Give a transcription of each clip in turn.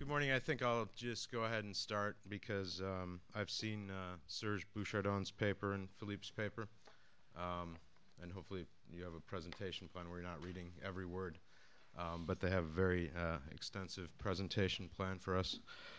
Good morning. I think I'll just go ahead and start because I've seen Serge Bouchardon's paper and Philippe's paper, um, and hopefully you have a presentation plan where you're not reading every word, but they have a very extensive presentation plan for us.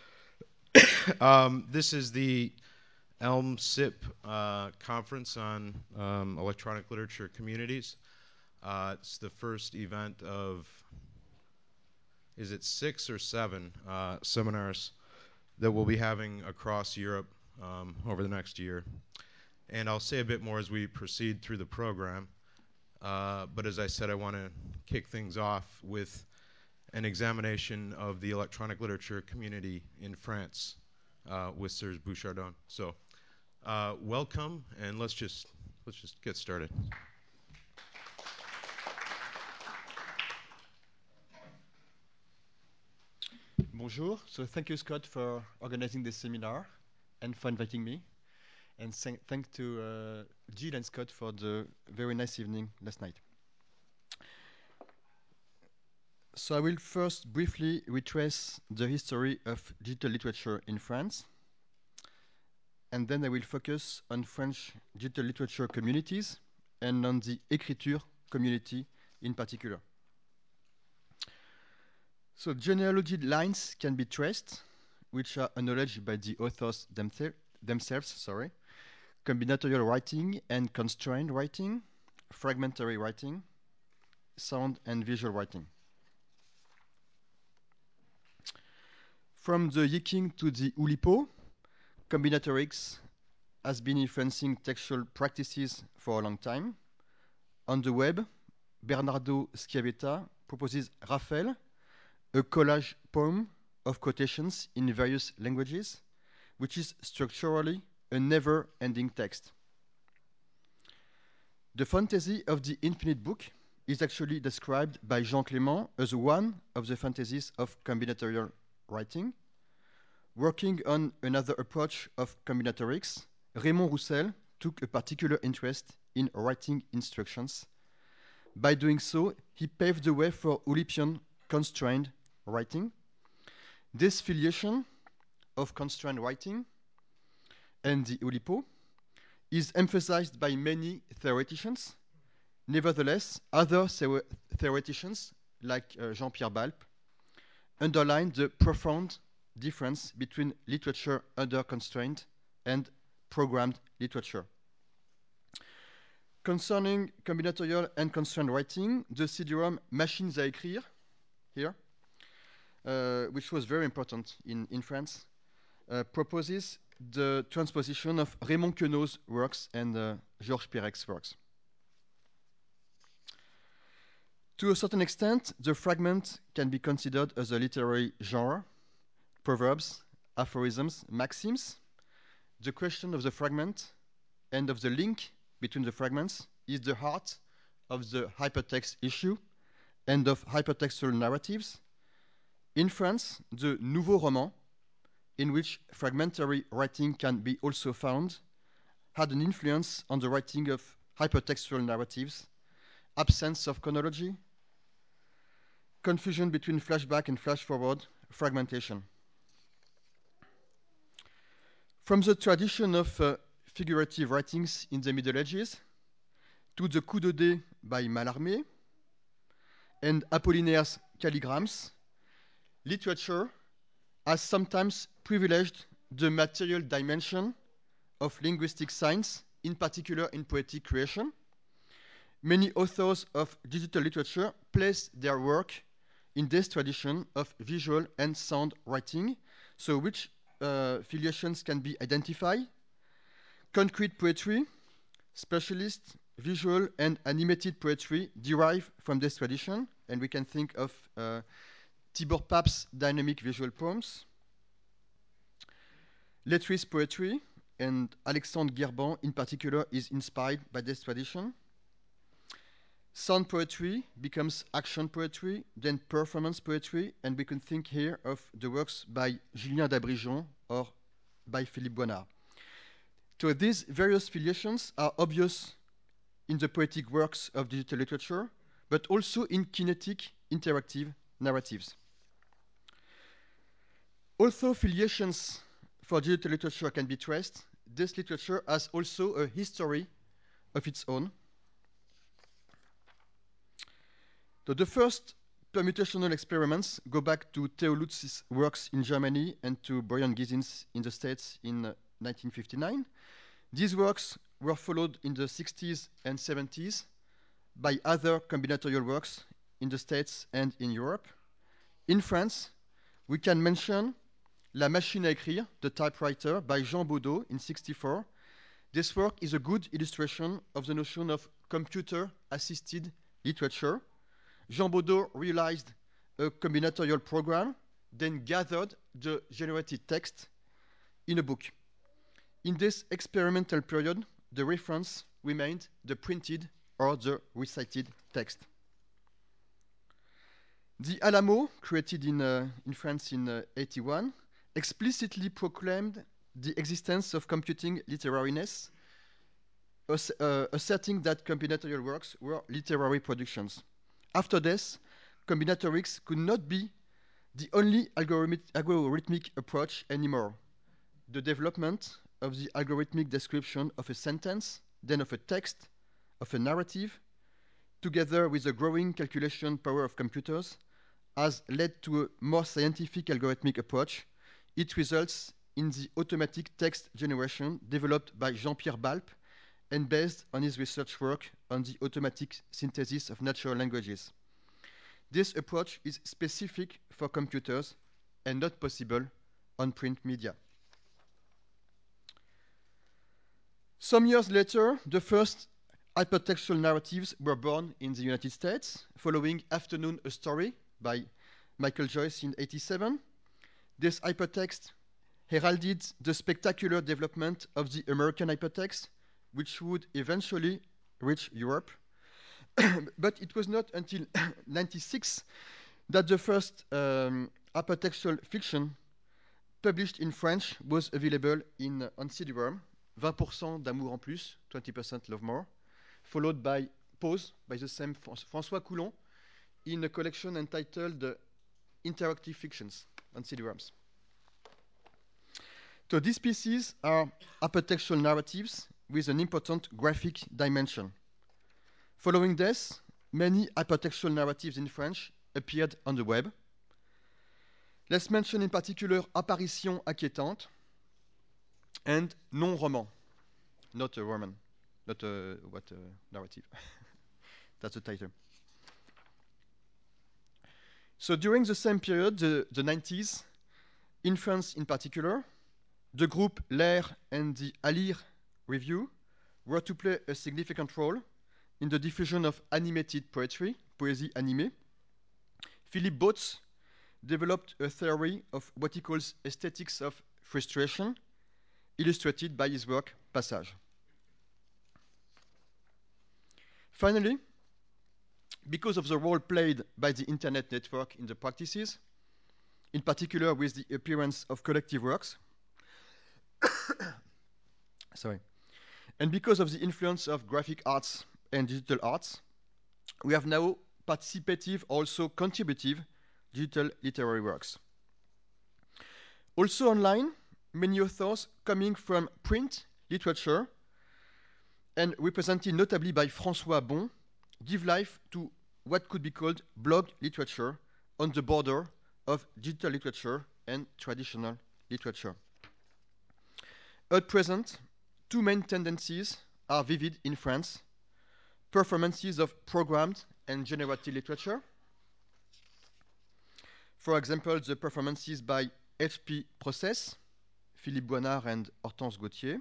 This is the Elm SIP conference on electronic literature communities. It's the first event of, is it 6 or 7 seminars that we'll be having across Europe over the next year. And I'll say a bit more as we proceed through the program. But as I said, I want to kick things off with an examination of the electronic literature community in France with Serge Bouchardon. So welcome, and let's just get started. Bonjour. So thank you, Scott, for organizing this seminar and for inviting me. And thanks to Jill and Scott for the very nice evening last night. So I will first briefly retrace the history of digital literature in France, and then I will focus on French digital literature communities and on the écriture community in particular. So genealogy lines can be traced, which are acknowledged by the authors themselves, combinatorial writing and constrained writing, fragmentary writing, sound and visual writing. From the Yiking to the Oulipo, combinatorics has been influencing textual practices for a long time. On the web, Bernardo Schiavetta proposes Raphael, a collage poem of quotations in various languages, which is structurally a never-ending text. The fantasy of the infinite book is actually described by Jean Clément as one of the fantasies of combinatorial writing. Working on another approach of combinatorics, Raymond Roussel took a particular interest in writing instructions. By doing so, he paved the way for Oulipian constrained writing. This filiation of constrained writing and the Oulipo is emphasized by many theoreticians. Nevertheless, other theoreticians, like Jean-Pierre Balp, underline the profound difference between literature under constraint and programmed literature. Concerning combinatorial and constrained writing, the CD-ROM Machines à écrire, here, which was very important in France, proposes the transposition of Raymond Queneau's works and Georges Perec's works. To a certain extent, the fragment can be considered as a literary genre, proverbs, aphorisms, maxims. The question of the fragment and of the link between the fragments is the heart of the hypertext issue and of hypertextual narratives. In France, the Nouveau Roman, in which fragmentary writing can be also found, had an influence on the writing of hypertextual narratives, absence of chronology, confusion between flashback and flashforward, fragmentation. From the tradition of figurative writings in the Middle Ages to the Coup de Dés by Mallarmé and Apollinaire's calligrams, literature has sometimes privileged the material dimension of linguistic science, in particular in poetic creation. Many authors of digital literature place their work in this tradition of visual and sound writing. So which filiations can be identified? Concrete poetry, specialist, visual and animated poetry derive from this tradition, and we can think of Tibor Pap's dynamic visual poems. Lettrist poetry, and Alexandre Guerban in particular is inspired by this tradition. Sound poetry becomes action poetry, then performance poetry, and we can think here of the works by Julien d'Abrigeon or by Philippe Boinard. So these various filiations are obvious in the poetic works of digital literature, but also in kinetic, interactive narratives. Although filiations for digital literature can be traced, this literature has also a history of its own. So the first permutational experiments go back to Theo Lutz's works in Germany and to Brian Gisin's in the States in 1959. These works were followed in the 60s and 70s by other combinatorial works in the States and in Europe. In France, we can mention La machine à écrire, the typewriter, by Jean Baudot in 64. This work is a good illustration of the notion of computer-assisted literature. Jean Baudot realized a combinatorial program, then gathered the generated text in a book. In this experimental period, the reference remained the printed or the recited text. The Alamo, created in France in 81, explicitly proclaimed the existence of computing literariness, asserting that combinatorial works were literary productions. After this, combinatorics could not be the only algorithmic approach anymore. The development of the algorithmic description of a sentence, then of a text, of a narrative, together with the growing calculation power of computers, has led to a more scientific algorithmic approach. It results in the automatic text generation developed by Jean-Pierre Balp and based on his research work on the automatic synthesis of natural languages. This approach is specific for computers and not possible on print media. Some years later, the first hypertextual narratives were born in the United States, following Afternoon a Story by Michael Joyce in 87. This hypertext heralded the spectacular development of the American hypertext, which would eventually reach Europe. But it was not until 96 that the first hypertextual fiction published in French was available on CD-ROM, 20% d'amour en plus, 20% love more, followed by Pause by the same François Coulon in a collection entitled Interactive Fictions on CD-ROMs. So these pieces are hypertextual narratives with an important graphic dimension. Following this, many hypertextual narratives in French appeared on the web. Let's mention in particular Apparition inquiétante and Non-roman, not a roman, not a narrative. That's the title. So during the same period, the 90s, in France in particular, the group L'Air and the Alire Review were to play a significant role in the diffusion of animated poetry, poésie animée. Philippe Bautz developed a theory of what he calls aesthetics of frustration, illustrated by his work Passage. Finally, because of the role played by the internet network in the practices, in particular with the appearance of collective works, and because of the influence of graphic arts and digital arts, we have now participative, also contributive, digital literary works. Also online, many authors coming from print literature and represented notably by François Bon give life to what could be called blog literature on the border of digital literature and traditional literature. At present, two main tendencies are vivid in France: performances of programmed and generative literature. For example, the performances by HP Process, Philippe Boinard and Hortense Gauthier,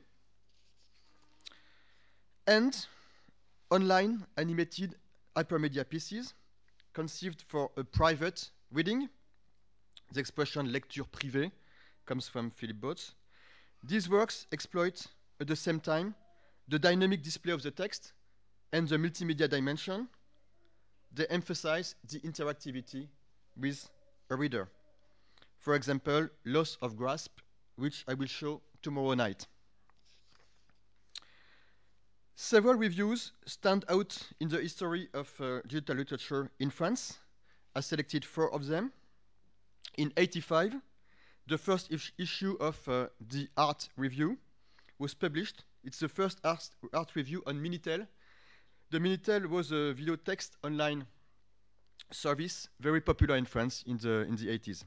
and online animated hypermedia pieces conceived for a private reading. The expression lecture privée comes from Philippe Bautz. These works exploit at the same time the dynamic display of the text and the multimedia dimension. They emphasize the interactivity with a reader. For example, Loss of Grasp, which I will show tomorrow night. Several reviews stand out in the history of digital literature in France. I selected 4 of them. In 85, The first issue of the Art Review was published. It's the first art review on Minitel. The Minitel was a video text online service, very popular in France in the 80s.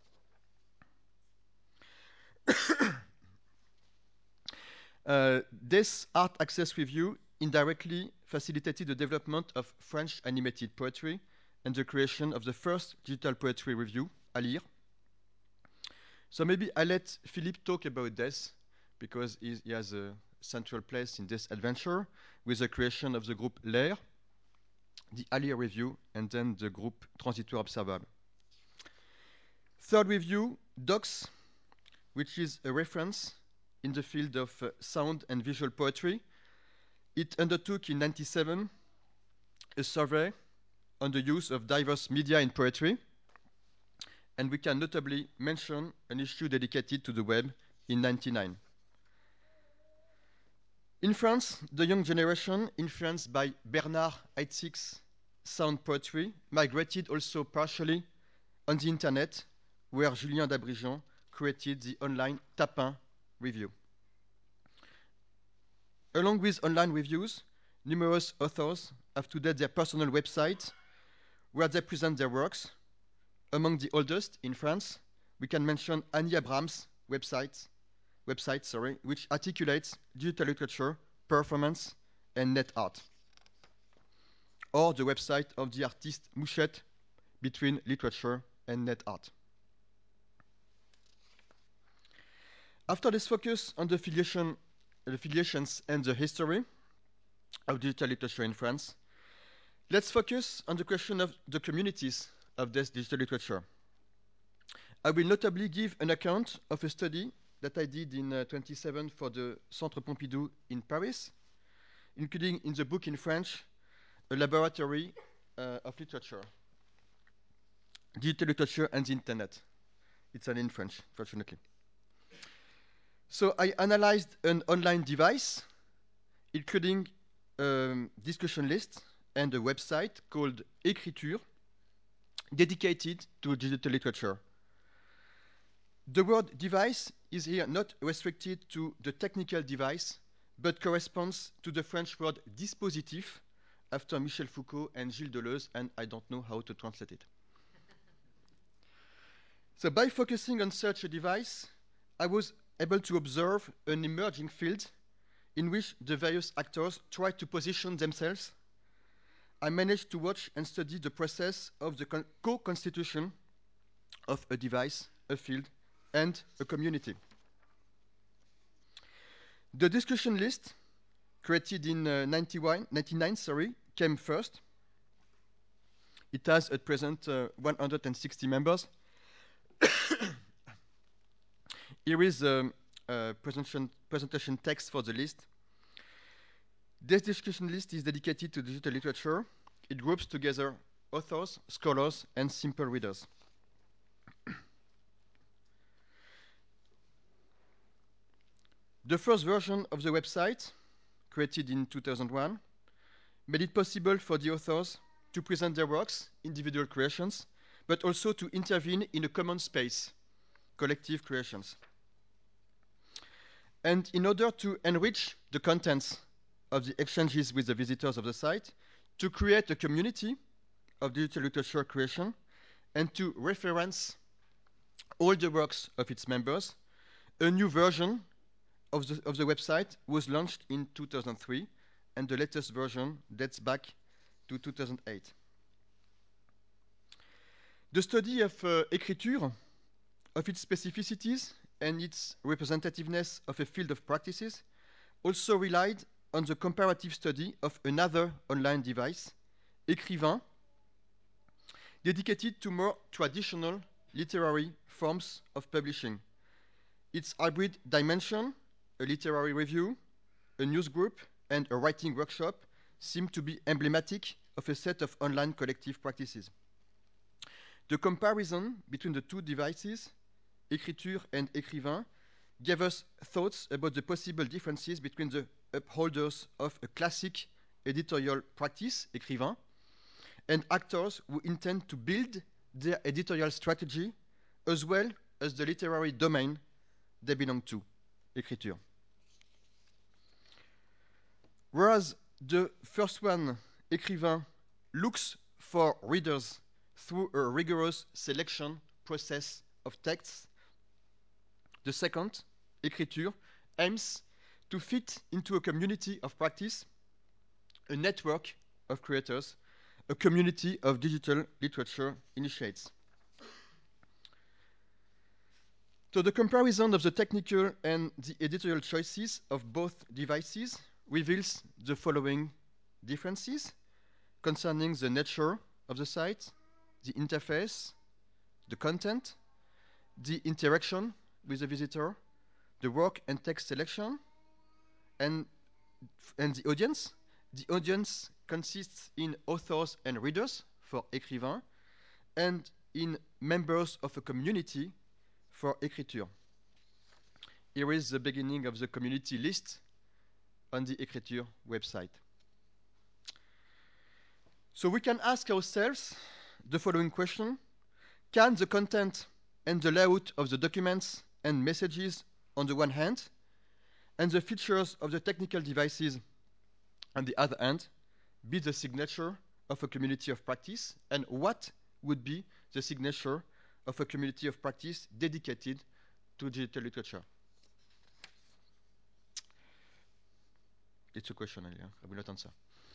This art access review indirectly facilitated the development of French animated poetry and the creation of the first digital poetry review, Alire. So maybe I let Philippe talk about this because he has a central place in this adventure with the creation of the group L'Air, the Alire review, and then the group Transitoire Observable. Third review, Docs, which is a reference in the field of sound and visual poetry. It undertook in 1997 a survey on the use of diverse media in poetry, and we can notably mention an issue dedicated to the web in 1999. In France, the young generation, influenced by Bernard Heitzig's sound poetry, migrated also partially on the internet, where Julien Dabrigeon created the online Tapin review. Along with online reviews, numerous authors have today their personal website where they present their works. Among the oldest in France, we can mention Annie Abrams' website, which articulates digital literature, performance, and net art. Or the website of the artist Mouchette, between literature and net art. After this focus on the affiliations and the history of digital literature in France, let's focus on the question of the communities of this digital literature. I will notably give an account of a study that I did in 27 for the Centre Pompidou in Paris, including in the book in French, A Laboratory of Literature, Digital Literature and the Internet. It's in French, fortunately. So I analyzed an online device, including a discussion list and a website called Écriture, dedicated to digital literature. The word device is here not restricted to the technical device, but corresponds to the French word dispositif, after Michel Foucault and Gilles Deleuze, and I don't know how to translate it. So by focusing on such a device, I was able to observe an emerging field in which the various actors try to position themselves. I managed to watch and study the process of the co-constitution of a device, a field, and a community. The discussion list, created in 1999, came first. It has at present 160 members. Here is a presentation text for the list. This discussion list is dedicated to digital literature. It groups together authors, scholars, and simple readers. The first version of the website, created in 2001, made it possible for the authors to present their works, individual creations, but also to intervene in a common space, collective creations. And in order to enrich the contents of the exchanges with the visitors of the site, to create a community of digital literature creation, and to reference all the works of its members, a new version of the website was launched in 2003, and the latest version dates back to 2008. The study of Écriture, of its specificities and its representativeness of a field of practices, also relied on the comparative study of another online device, Écrivain, dedicated to more traditional literary forms of publishing. Its hybrid dimension, a literary review, a news group, and a writing workshop, seem to be emblematic of a set of online collective practices. The comparison between the two devices, Écriture and Écrivain, gave us thoughts about the possible differences between the upholders of a classic editorial practice, Écrivain, and actors who intend to build their editorial strategy, as well as the literary domain they belong to, écriture. Whereas the first one, écrivain, looks for readers through a rigorous selection process of texts, the second, écriture, aims to fit into a community of practice, a network of creators, a community of digital literature initiates. So the comparison of the technical and the editorial choices of both devices reveals the following differences concerning the nature of the site, the interface, the content, the interaction with the visitor, the work and text selection, and the audience. The audience consists in authors and readers for écrivain, and in members of a community for écriture. Here is the beginning of the community list on the Écriture website. So we can ask ourselves the following question: can the content and the layout of the documents and messages on the one hand, and the features of the technical devices on the other hand, be the signature of a community of practice? And what would be the signature of a community of practice dedicated to digital literature? It's a question, I will not answer.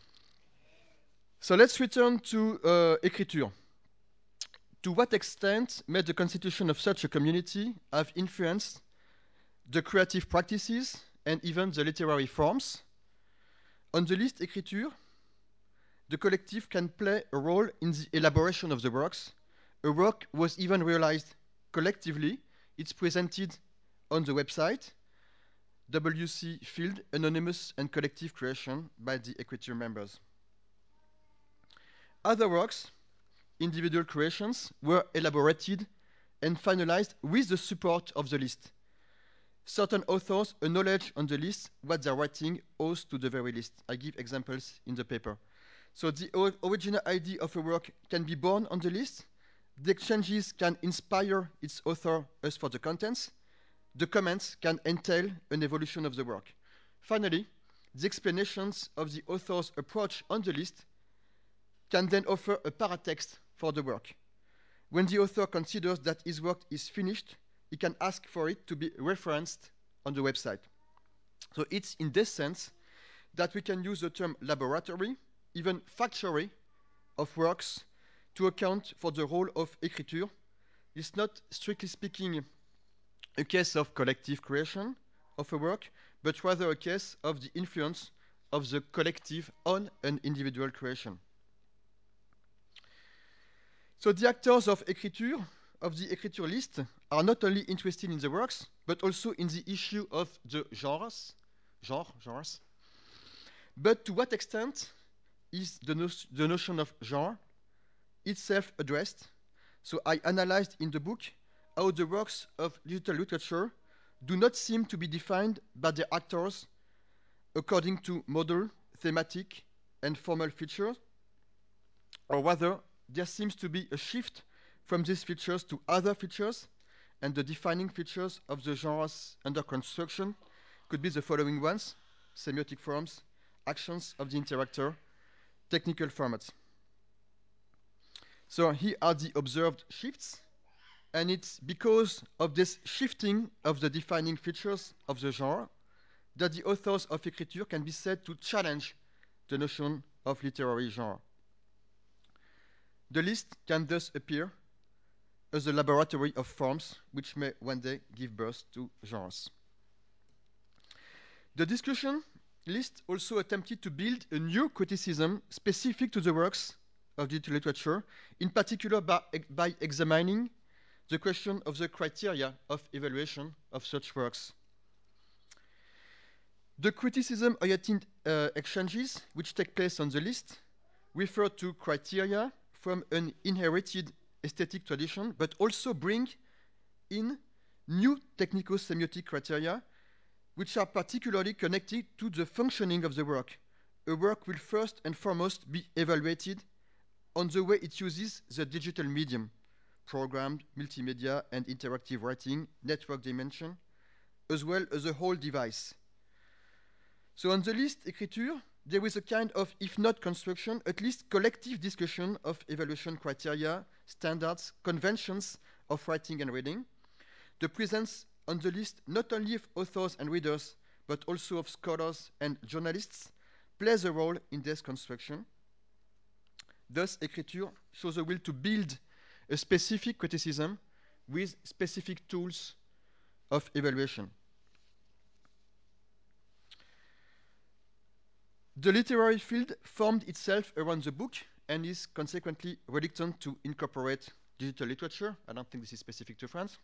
So let's return to écriture. To what extent may the constitution of such a community have influenced the creative practices and even the literary forms? On the list écriture, the collective can play a role in the elaboration of the works. A work was even realized collectively. It's presented on the website. WC Field, anonymous and collective creation by the écriture members. Other works, individual creations, were elaborated and finalized with the support of the list. Certain authors acknowledge on the list what their writing owes to the very list. I give examples in the paper. So the original idea of a work can be born on the list. The exchanges can inspire its author as for the contents. The comments can entail an evolution of the work. Finally, the explanations of the author's approach on the list can then offer a paratext for the work. When the author considers that his work is finished, he can ask for it to be referenced on the website. So it's in this sense that we can use the term laboratory, even factory, of works to account for the role of écriture. It's not, strictly speaking, a case of collective creation of a work, but rather a case of the influence of the collective on an individual creation. So the actors of écriture, of the écriture list, are not only interested in the works, but also in the issue of the genres. But to what extent is the notion of genre itself addressed? So I analyzed in the book how the works of digital literature do not seem to be defined by the actors according to model, thematic, and formal features, or rather, there seems to be a shift from these features to other features, and the defining features of the genres under construction could be the following ones: semiotic forms, actions of the interactor, technical formats. So here are the observed shifts, and it's because of this shifting of the defining features of the genre that the authors of écriture can be said to challenge the notion of literary genre. The list can thus appear as a laboratory of forms which may one day give birth to genres. The discussion list also attempted to build a new criticism specific to the works of digital literature, in particular by examining the question of the criteria of evaluation of such works. The criticism-oriented exchanges which take place on the list refer to criteria from an inherited aesthetic tradition, but also bring in new technico-semiotic criteria which are particularly connected to the functioning of the work. A work will first and foremost be evaluated on the way it uses the digital medium. programmed, multimedia, and interactive writing, network dimension, as well as a whole device. So on the list écriture, there is a kind of, if not construction, at least collective discussion of evaluation criteria, standards, conventions of writing and reading. The presence on the list not only of authors and readers, but also of scholars and journalists plays a role in this construction. Thus, écriture shows a will to build a specific criticism with specific tools of evaluation. The literary field formed itself around the book and is consequently reluctant to incorporate digital literature. I don't think this is specific to France.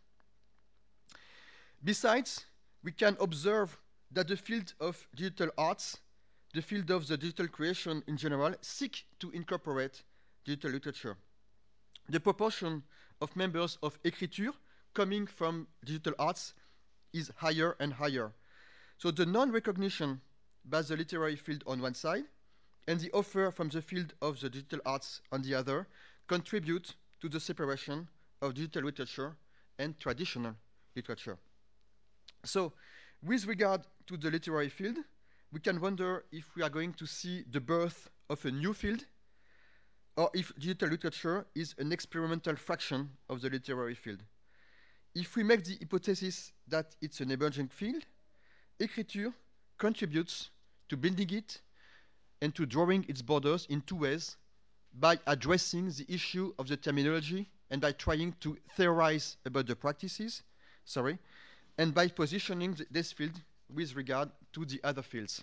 Besides, we can observe that the field of digital arts, the field of the digital creation in general, seek to incorporate digital literature. The proportion of members of écriture coming from digital arts is higher and higher. So the non-recognition by the literary field on one side and the offer from the field of the digital arts on the other contribute to the separation of digital literature and traditional literature. So, with regard to the literary field, we can wonder if we are going to see the birth of a new field or if digital literature is an experimental fraction of the literary field. If we make the hypothesis that it's an emerging field, écriture contributes to building it and to drawing its borders in two ways: by addressing the issue of the terminology and by trying to theorize about the practices, and by positioning this field with regard to the other fields.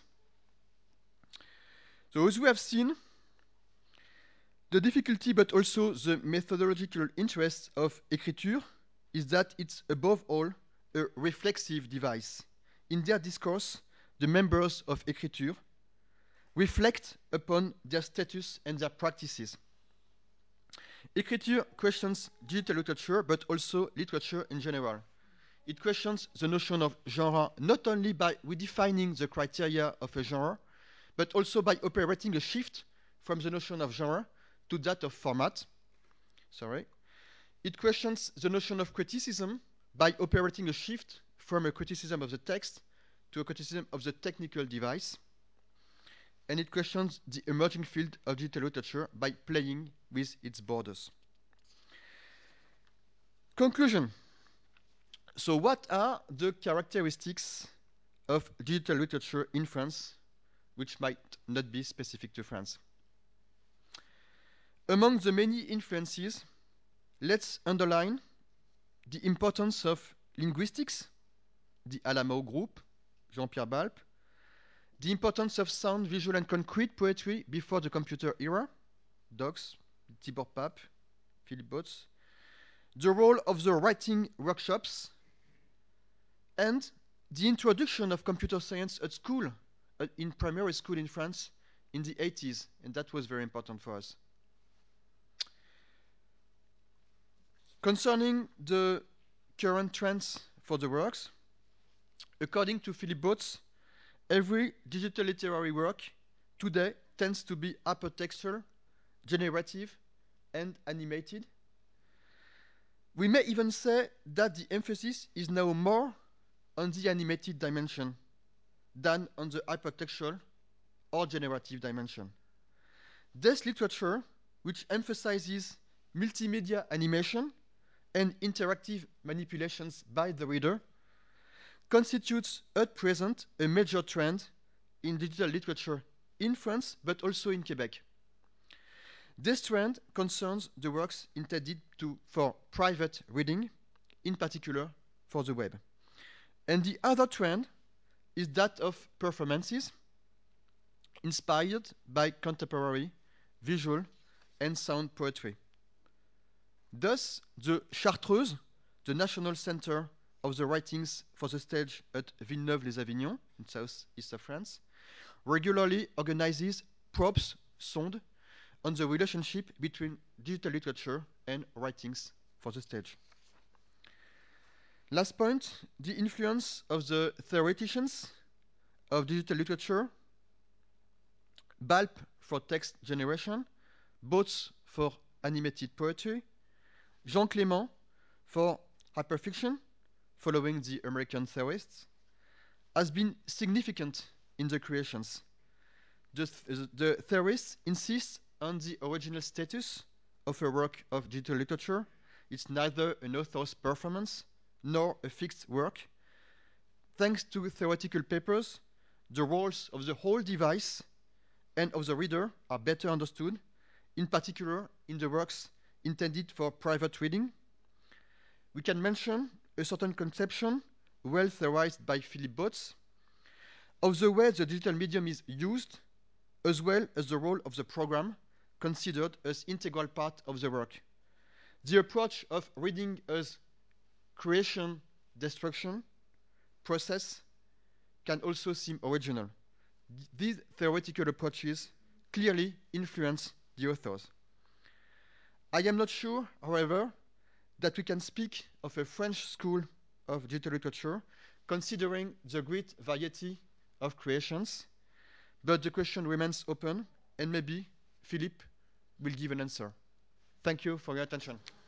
So as we have seen, the difficulty but also the methodological interest of écriture is that it's above all a reflexive device. In their discourse, the members of écriture reflect upon their status and their practices. Écriture questions digital literature, but also literature in general. It questions the notion of genre not only by redefining the criteria of a genre, but also by operating a shift from the notion of genre to that of format. It questions the notion of criticism by operating a shift from a criticism of the text to a criticism of the technical device. And it questions the emerging field of digital literature by playing with its borders. Conclusion. So what are the characteristics of digital literature in France, which might not be specific to France? Among the many influences, let's underline the importance of linguistics, the Alamo Group, Jean-Pierre Balp, the importance of sound, visual, and concrete poetry before the computer era, Dox, Tibor Pape, Philippe Botz, the role of the writing workshops, and the introduction of computer science at school, in primary school in France in the 80s, and that was very important for us. Concerning the current trends for the works, according to Philippe Botz, every digital literary work today tends to be hypertextual, generative, and animated. We may even say that the emphasis is now more on the animated dimension than on the hypertextual or generative dimension. This literature, which emphasizes multimedia animation and interactive manipulations by the reader, constitutes at present a major trend in digital literature in France, but also in Quebec. This trend concerns the works intended for private reading, in particular for the web. And the other trend is that of performances inspired by contemporary visual and sound poetry. Thus, the Chartreuse, the National Center of the Writings for the Stage at Villeneuve-les-Avignon, in southeast of France, regularly organizes probes sondes on the relationship between digital literature and writings for the stage. Last point, the influence of the theoreticians of digital literature, Balp for text generation, Botz for animated poetry, Jean Clément for hyperfiction, following the American theorists, has been significant in the creations. The theorists insist on the original status of a work of digital literature. It's neither an author's performance nor a fixed work. Thanks to theoretical papers, the roles of the whole device and of the reader are better understood, in particular in the works intended for private reading. We can mention a certain conception, well theorized by Philip Botz, of the way the digital medium is used, as well as the role of the program, considered as integral part of the work. The approach of reading as creation, destruction, process can also seem original. These theoretical approaches clearly influence the authors. I am not sure, however, that we can speak of a French school of digital literature, considering the great variety of creations, but the question remains open, and maybe Philippe will give an answer. Thank you for your attention.